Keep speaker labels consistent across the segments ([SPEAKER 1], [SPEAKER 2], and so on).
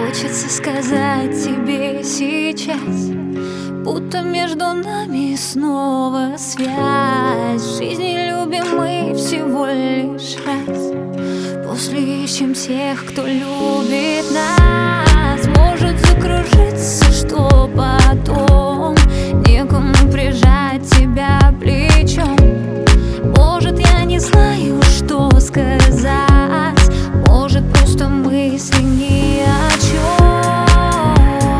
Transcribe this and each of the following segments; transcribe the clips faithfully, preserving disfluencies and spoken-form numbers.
[SPEAKER 1] Хочется сказать тебе сейчас, будто между нами снова связь. В жизни любим мы всего лишь раз. После ищем тех, кто любит нас. Может закружиться, что потом некому прижать тебя плечом. Может, я не знаю, что сказать. Может, просто мысли ни о чем.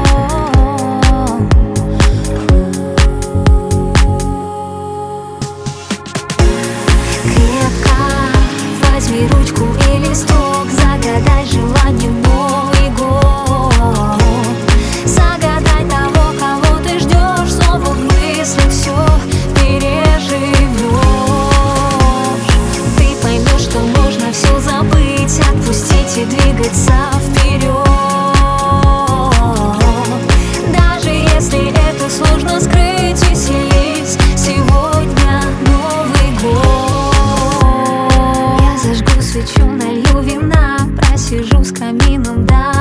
[SPEAKER 1] Крепко возьми ручку и листок, загадай желание в Новый год. Загадай того, кого ты ждешь, снова в мыслях все переживешь. Ты поймешь, что можно все забыть, отпустить и двигаться вперед. Даже если это сложно скрыть, веселись, сегодня Новый год. Я зажгу свечу, налью вина, просижу с камином до